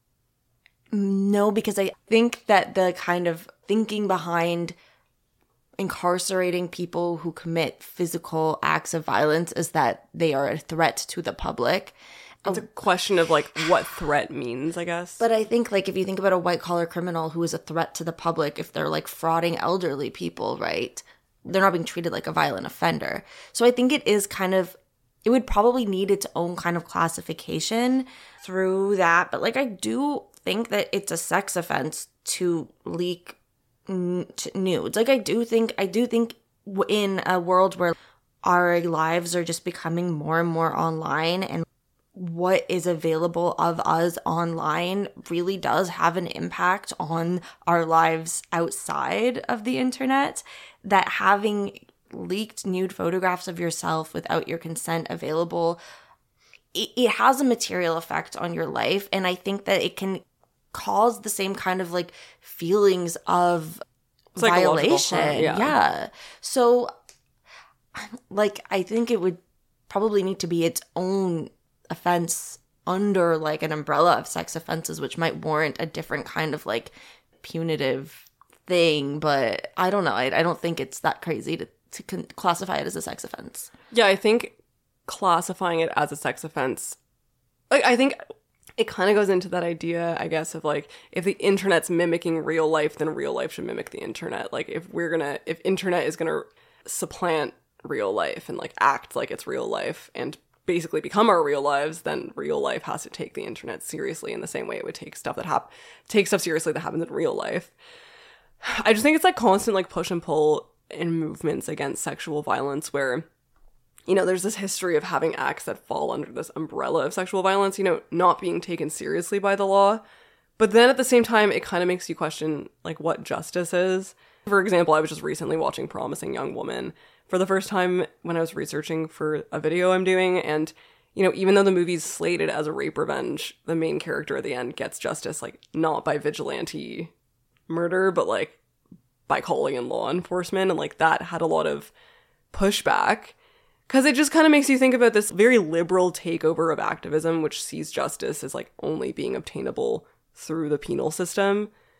No, because I think that the kind of thinking behind incarcerating people who commit physical acts of violence is that they are a threat to the public. It's a question of, like, what threat means, I guess. But I think, like, if you think about a white-collar criminal who is a threat to the public, if they're, like, frauding elderly people, right, they're not being treated like a violent offender. So I think it is kind of, it would probably need its own kind of classification through that. But, like, I do think that it's a sex offense to leak n- to nudes. Like, I do think, I do think in a world where our lives are just becoming more and more online and what is available of us online really does have an impact on our lives outside of the internet, that having leaked nude photographs of yourself without your consent available, it, it has a material effect on your life. And I think that it can cause the same kind of like feelings of violation. Harm, yeah. yeah. So like, I think it would probably need to be its own offense under like an umbrella of sex offenses, which might warrant a different kind of like punitive thing. But I don't know. I, I don't think it's that crazy to, to con- classify it as a sex offense. Yeah, I think classifying it as a sex offense, like, I think it kind of goes into that idea, I guess, of like, if the internet's mimicking real life, then real life should mimic the internet. Like, if we're gonna, if internet is gonna supplant real life and like act like it's real life and basically become our real lives, then real life has to take the internet seriously in the same way it would take stuff that hap- take stuff seriously that happens in real life. I just think it's like constant like push and pull in movements against sexual violence where, you know, there's this history of having acts that fall under this umbrella of sexual violence, you know, not being taken seriously by the law. But then at the same time, it kind of makes you question like what justice is. For example, I was just recently watching Promising Young Woman for the first time when I was researching for a video I'm doing. And, you know, even though the movie's slated as a rape revenge, the main character at the end gets justice, like, not by vigilante murder, but, like, by calling in law enforcement. And, like, that had a lot of pushback. Because it just kind of makes you think about this very liberal takeover of activism, which sees justice as, like, only being obtainable through the penal system.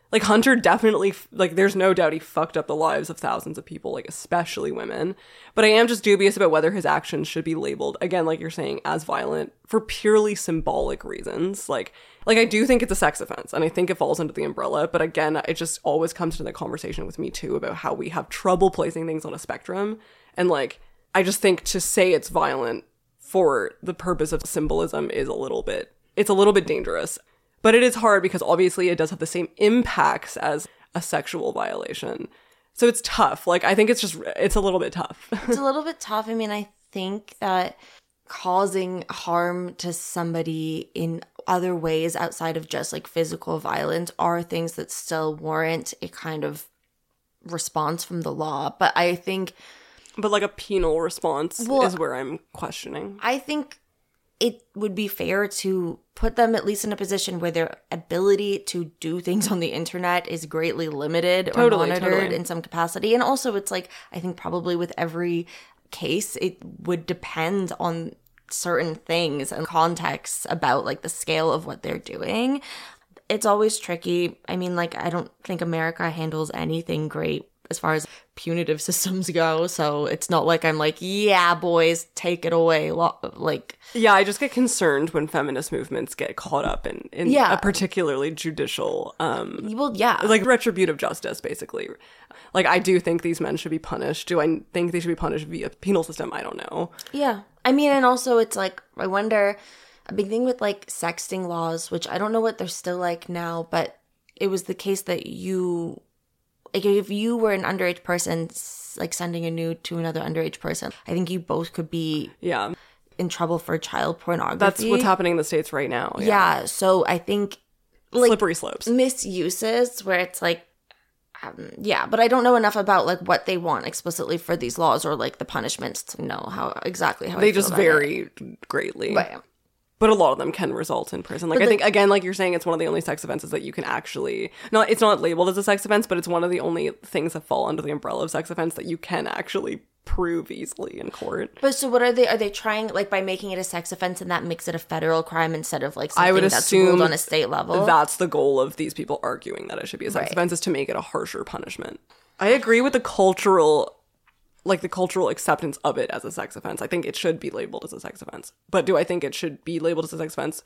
Like, Hunter definitely, like, there's no doubt he fucked up the lives of thousands of people, like, especially women. But I am just dubious about whether his actions should be labeled, again, like you're saying, as violent for purely symbolic reasons. Like, like I do think it's a sex offense, and I think it falls under the umbrella. But again, it just always comes to the conversation with me, too, about how we have trouble placing things on a spectrum. And, like, I just think to say it's violent for the purpose of symbolism is a little bit, it's a little bit dangerous. But it is hard because obviously it does have the same impacts as a sexual violation. So it's tough. Like, I think it's just, it's a little bit tough. It's a little bit tough. I mean, I think that causing harm to somebody in other ways outside of just like physical violence are things that still warrant a kind of response from the law. But I think... But like a penal response well, is where I'm questioning. I think it would be fair to put them at least in a position where their ability to do things on the internet is greatly limited totally, or monitored totally. in some capacity. And also it's like, I think probably with every case, it would depend on certain things and contexts about like the scale of what they're doing. It's always tricky. I mean, like, I don't think America handles anything great as far as punitive systems go. So it's not like I'm like, yeah, boys, take it away. Like, yeah, I just get concerned when feminist movements get caught up in, in yeah. a particularly judicial, um, well, yeah, like retributive justice, basically. Like, I do think these men should be punished. Do I think they should be punished via penal system? I don't know. Yeah. I mean, and also it's like, I wonder, a big thing with like sexting laws, which I don't know what they're still like now, but it was the case that you... Like, if you were an underage person, like, sending a nude to another underage person, I think you both could be yeah. in trouble for child pornography. That's what's happening in the States right now. Yeah, yeah so I think, like... Slippery slopes. Misuses, where it's like, um, yeah, but I don't know enough about, like, what they want explicitly for these laws or, like, the punishments to know how exactly how They I feel just about vary it. greatly. Right. But a lot of them can result in prison. Like, But I the- think, again, like you're saying, it's one of the only sex offenses that you can actually... Not, it's not labeled as a sex offense, but it's one of the only things that fall under the umbrella of sex offense that you can actually prove easily in court. But so what are they... Are they trying, like, by making it a sex offense and that makes it a federal crime instead of, like, something I would that's assume ruled on a state level? That's the goal of these people arguing that it should be a sex Right. offense, is to make it a harsher punishment. I agree with the cultural... like the cultural acceptance of it as a sex offense. I think it should be labeled as a sex offense. But do I think it should be labeled as a sex offense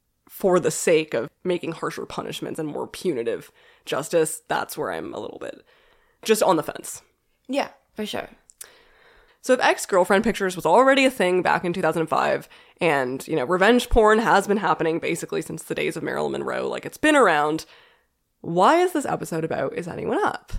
for the sake of making harsher punishments and more punitive justice? That's where I'm a little bit just on the fence. Yeah, for sure. So if ex-girlfriend pictures was already a thing back in two thousand five, and, you know, revenge porn has been happening basically since the days of Marilyn Monroe, like, it's been around, why is this episode about Is Anyone Up?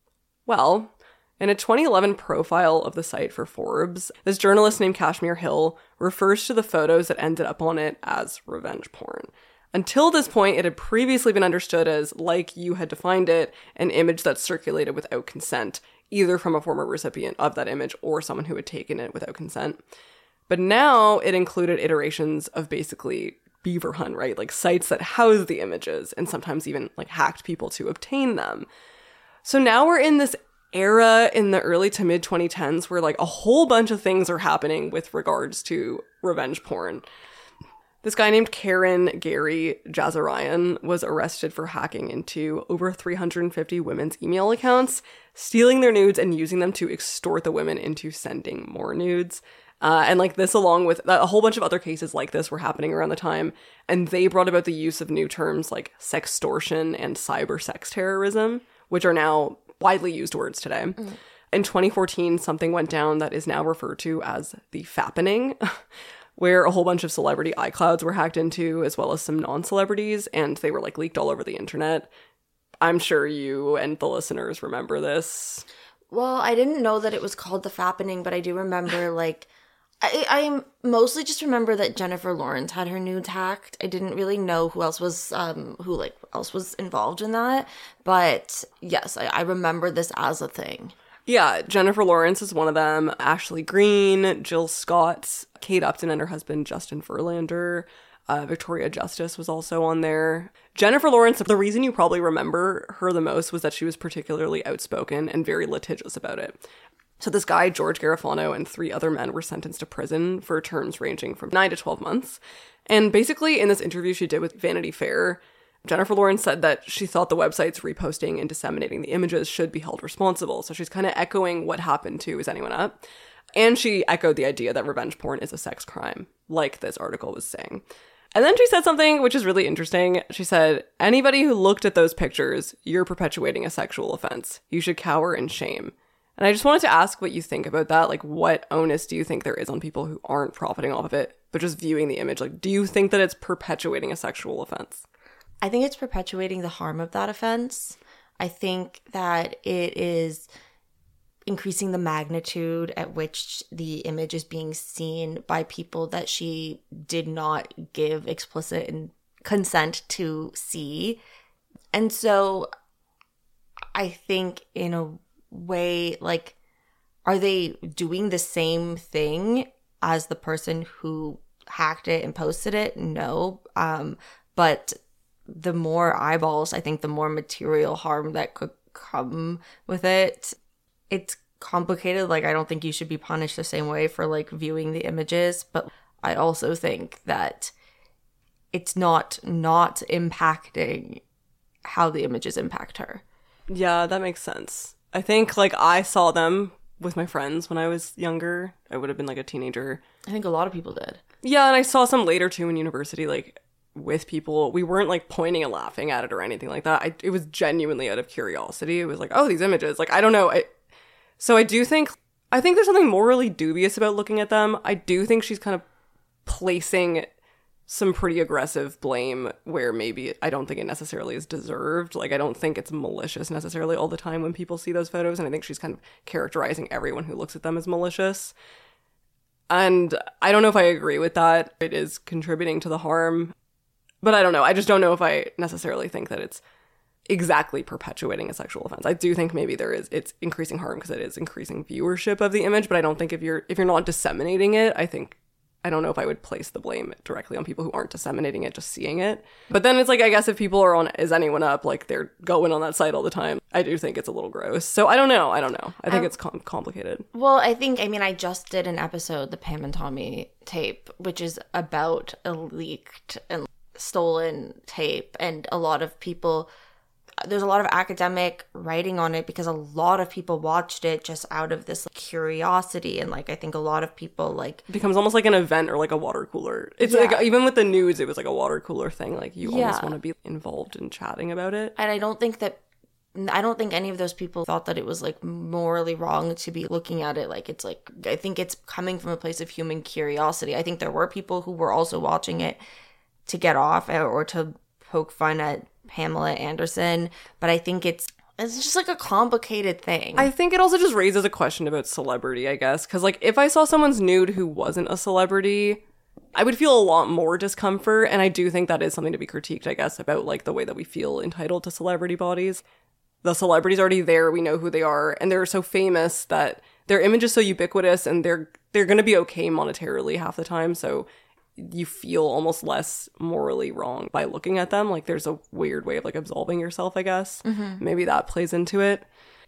Well... in a twenty eleven profile of the site for Forbes, this journalist named Kashmir Hill refers to the photos that ended up on it as revenge porn. Until this point, it had previously been understood as, like you had defined it, an image that circulated without consent, either from a former recipient of that image or someone who had taken it without consent. But now it included iterations of basically Beaver Hunt, right? Like sites that house the images and sometimes even like hacked people to obtain them. So now we're in this era in the early to mid twenty tens where like a whole bunch of things are happening with regards to revenge porn. This guy named Karen Gary Jazarian was arrested for hacking into over three hundred fifty women's email accounts, stealing their nudes and using them to extort the women into sending more nudes. Uh, and like this, along with a whole bunch of other cases like this were happening around the time. And they brought about the use of new terms like sextortion and cyber sex terrorism, which are now widely used words today. Mm. In twenty fourteen, something went down that is now referred to as the fappening, where a whole bunch of celebrity iClouds were hacked into, as well as some non-celebrities, and they were like leaked all over the internet. I'm sure you and the listeners remember this. Well, I didn't know that it was called the fappening, but I do remember like I I mostly just remember that Jennifer Lawrence had her nudes hacked. I didn't really know who else was um who like else was involved in that, but yes, I, I remember this as a thing. Yeah, Jennifer Lawrence is one of them. Ashley Greene, Jill Scott, Kate Upton and her husband Justin Verlander. Uh, Victoria Justice was also on there. Jennifer Lawrence, the reason you probably remember her the most was that she was particularly outspoken and very litigious about it. So this guy, George Garofano, and three other men were sentenced to prison for terms ranging from nine to twelve months. And basically, in this interview she did with Vanity Fair, Jennifer Lawrence said that she thought the websites reposting and disseminating the images should be held responsible. So she's kind of echoing what happened to Is Anyone Up? And she echoed the idea that revenge porn is a sex crime, like this article was saying. And then she said something which is really interesting. She said, anybody who looked at those pictures, you're perpetuating a sexual offense. You should cower in shame. And I just wanted to ask what you think about that. Like, what onus do you think there is on people who aren't profiting off of it, but just viewing the image? Like, do you think that it's perpetuating a sexual offense? I think it's perpetuating the harm of that offense. I think that it is increasing the magnitude at which the image is being seen by people that she did not give explicit consent to see. And so I think in a way, like, are they doing the same thing as the person who hacked it and posted it? No. Um, but the more eyeballs, I think the more material harm that could come with it. It's complicated. Like, I don't think you should be punished the same way for, like, viewing the images, but I also think that it's not not impacting how the images impact her. Yeah, that makes sense. I think, like, I saw them with my friends when I was younger. I would have been, like, a teenager. I think a lot of people did. Yeah, and I saw some later, too, in university, like, with people. We weren't, like, pointing and laughing at it or anything like that. I, it was genuinely out of curiosity. It was like, oh, these images. Like, I don't know. I, so I do think, I think there's something morally dubious about looking at them. I do think she's kind of placing some pretty aggressive blame where maybe I don't think it necessarily is deserved. Like, I don't think it's malicious necessarily all the time when people see those photos. And I think she's kind of characterizing everyone who looks at them as malicious. And I don't know if I agree with that. It is contributing to the harm. But I don't know. I just don't know if I necessarily think that it's exactly perpetuating a sexual offense. I do think maybe there is, it's increasing harm because it is increasing viewership of the image. But I don't think if you're, if you're not disseminating it, I think, I don't know if I would place the blame directly on people who aren't disseminating it, just seeing it. But then it's like, I guess if people are on Is Anyone Up, like they're going on that site all the time, I do think it's a little gross. So I don't know. I don't know. I think um, it's com- complicated. Well, I think, I mean, I just did an episode, the Pam and Tommy tape, which is about a leaked and stolen tape. And a lot of people, there's a lot of academic writing on it because a lot of people watched it just out of this like, curiosity. And like, I think a lot of people like... It becomes almost like an event or like a water cooler. It's yeah. like, even with the news, it was like a water cooler thing. Like you yeah. almost want to be involved in chatting about it. And I don't think that, I don't think any of those people thought that it was like morally wrong to be looking at it. Like it's like, I think it's coming from a place of human curiosity. I think there were people who were also watching it to get off or to poke fun at Pamela Anderson, but I think it's it's just like a complicated thing. I think it also just raises a question about celebrity, I guess, because like if I saw someone's nude who wasn't a celebrity, I would feel a lot more discomfort, and I do think that is something to be critiqued, I guess, about like the way that we feel entitled to celebrity bodies. The celebrity's already there, we know who they are, and they're so famous that their image is so ubiquitous, and they're they're going to be okay monetarily half the time, so you feel almost less morally wrong by looking at them. Like there's a weird way of like absolving yourself, I guess. Mm-hmm. Maybe that plays into it.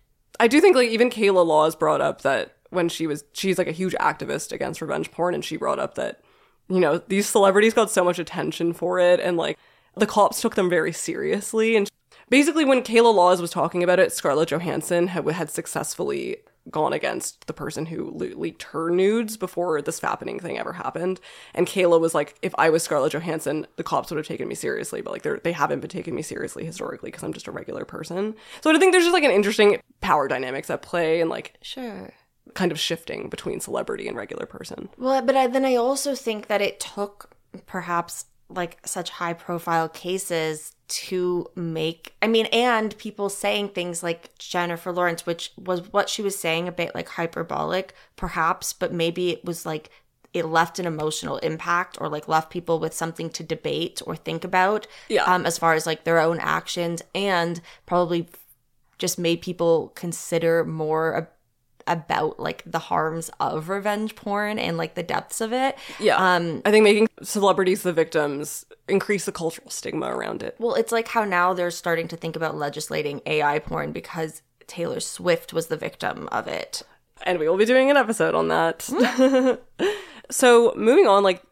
I do think like even Kayla Laws brought up that when she was, she's like a huge activist against revenge porn. And she brought up that, you know, these celebrities got so much attention for it. And like the cops took them very seriously. And basically when Kayla Laws was talking about it, Scarlett Johansson had, had successfully gone against the person who le- leaked her nudes before this fappening thing ever happened. And Kayla was like, if I was Scarlett Johansson, the cops would have taken me seriously, but like they're, they haven't been taking me seriously historically because I'm just a regular person. So I think there's just like an interesting power dynamics at play and like sure kind of shifting between celebrity and regular person. Well, but I, then I also think that it took perhaps like such high profile cases to make, I mean, and people saying things like Jennifer Lawrence, which was what she was saying a bit like hyperbolic perhaps, but maybe it was like it left an emotional impact or like left people with something to debate or think about yeah. um, as far as like their own actions, and probably just made people consider more ab- about like the harms of revenge porn and like the depths of it. Yeah. Um, I think making celebrities the victims increase the cultural stigma around it. Well, it's like how now they're starting to think about legislating A I porn because Taylor Swift was the victim of it. And we will be doing an episode on that. So moving on, like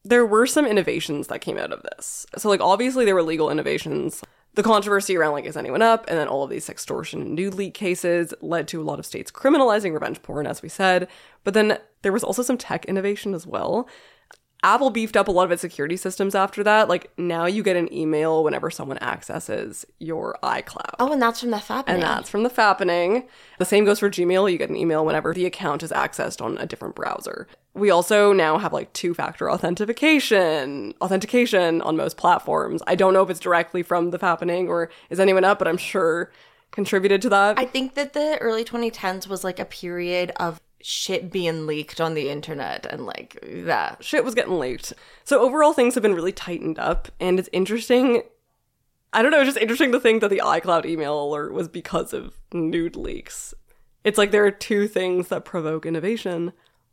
there were some innovations that came out of this. So, like, obviously there were legal innovations. The controversy around, like, Is Anyone Up? And then all of these sextortion and nude leak cases led to a lot of states criminalizing revenge porn, as we said. But then there was also some tech innovation as well. Apple beefed up a lot of its security systems after that. Like, now you get an email whenever someone accesses your iCloud. Oh, and that's from the Fappening. And that's from the Fappening. The same goes for Gmail. You get an email whenever the account is accessed on a different browser. We also now have, like, two-factor authentication, authentication on most platforms. I don't know if it's directly from the Fappening or Is Anyone Up, but I'm sure contributed to that. I think that the early twenty tens was, like, a period of shit being leaked on the internet and like that. Shit was getting leaked. So overall things have been really tightened up, and it's interesting. I don't know, it's just interesting to think that the iCloud email alert was because of nude leaks. It's like there are two things that provoke innovation: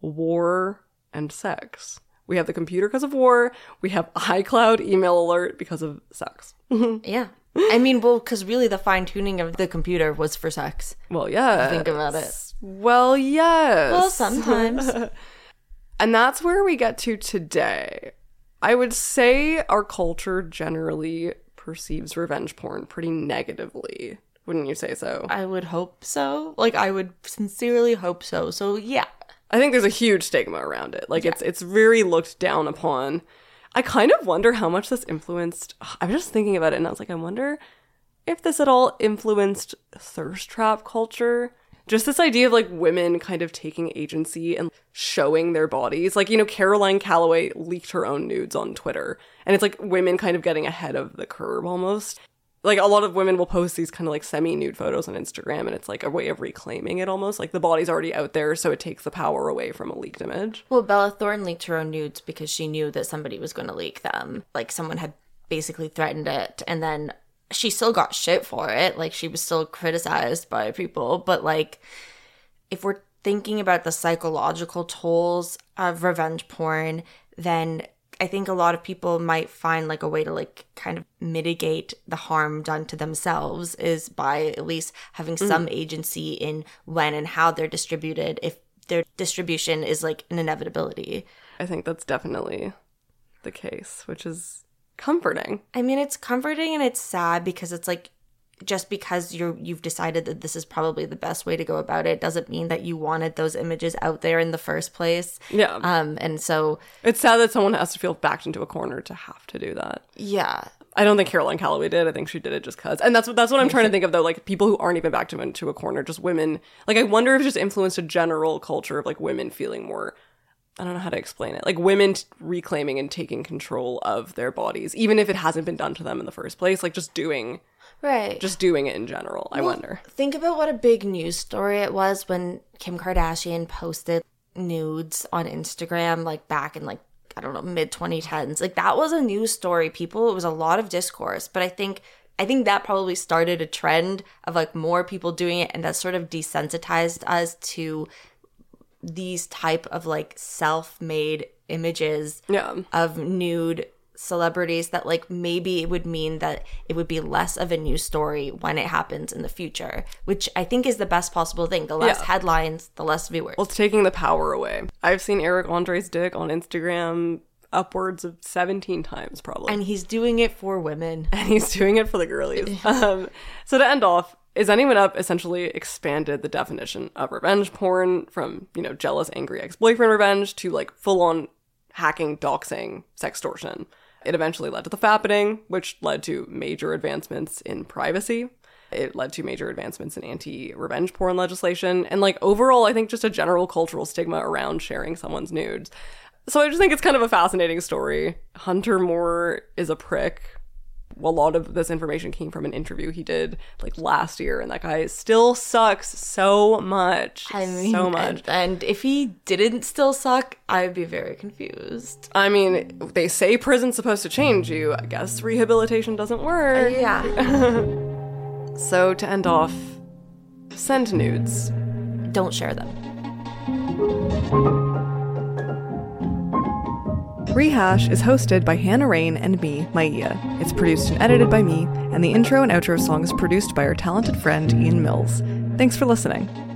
war and sex. We have the computer because of war. We have iCloud email alert because of sex. Yeah. I mean, well, because really the fine-tuning of the computer was for sex. Well, yeah. Think about it. Well, yes. Well, sometimes. And that's where we get to today. I would say our culture generally perceives revenge porn pretty negatively. Wouldn't you say so? I would hope so. Like, I would sincerely hope so. So, yeah. I think there's a huge stigma around it. Like, yeah. it's it's very looked down upon. I kind of wonder how much this influenced... I was just thinking about it, and I was like, I wonder if this at all influenced thirst trap culture. Just this idea of, like, women kind of taking agency and showing their bodies. Like, you know, Caroline Calloway leaked her own nudes on Twitter. And it's, like, women kind of getting ahead of the curve, almost. Like, a lot of women will post these kind of, like, semi-nude photos on Instagram, and it's, like, a way of reclaiming it, almost. Like, the body's already out there, so it takes the power away from a leaked image. Well, Bella Thorne leaked her own nudes because she knew that somebody was going to leak them. Like, someone had basically threatened it, and then she still got shit for it. Like, she was still criticized by people, but, like, if we're thinking about the psychological tolls of revenge porn, then I think a lot of people might find like a way to like kind of mitigate the harm done to themselves is by at least having mm. some agency in when and how they're distributed, if their distribution is like an inevitability. I think that's definitely the case, which is comforting. I mean, it's comforting and it's sad because it's like, just because you're you've decided that this is probably the best way to go about it doesn't mean that you wanted those images out there in the first place. Yeah. Um. And so it's sad that someone has to feel backed into a corner to have to do that. Yeah. I don't think Caroline Calloway did. I think she did it just because. And that's what that's what I'm trying to think of though. Like people who aren't even backed into a corner, just women. Like I wonder if it just influenced a general culture of like women feeling more. I don't know how to explain it. Like women t- reclaiming and taking control of their bodies, even if it hasn't been done to them in the first place. Like just doing. Right. Just doing it in general, I well, wonder. Think about what a big news story it was when Kim Kardashian posted nudes on Instagram, like back in like, I don't know, mid twenty tens. Like that was a news story. People, it was a lot of discourse. But I think I think that probably started a trend of like more people doing it, and that sort of desensitized us to these type of like self-made images yeah. of nude celebrities that like maybe it would mean that it would be less of a news story when it happens in the future, which I think is the best possible thing. The less yeah. headlines, the less viewers. Well, it's taking the power away. I've seen Eric Andre's dick on Instagram upwards of seventeen times probably. And he's doing it for women. And he's doing it for the girlies. um, so to end off, Is Anyone Up essentially expanded the definition of revenge porn from, you know, jealous, angry ex-boyfriend revenge to like full-on hacking, doxing, sextortion. It eventually led to the Fappening, which led to major advancements in privacy. It led to major advancements in anti-revenge porn legislation. And, like, overall, I think just a general cultural stigma around sharing someone's nudes. So I just think it's kind of a fascinating story. Hunter Moore is a prick. A lot of this information came from an interview he did, like, last year. And that guy still sucks so much. I mean, so much. And, and if he didn't still suck, I'd be very confused. I mean, they say prison's supposed to change you. I guess rehabilitation doesn't work. Yeah. So to end off, send nudes. Don't share them. Rehash is hosted by Hannah Rain and me, Maia. It's produced and edited by me, and the intro and outro song is produced by our talented friend Ian Mills. Thanks for listening.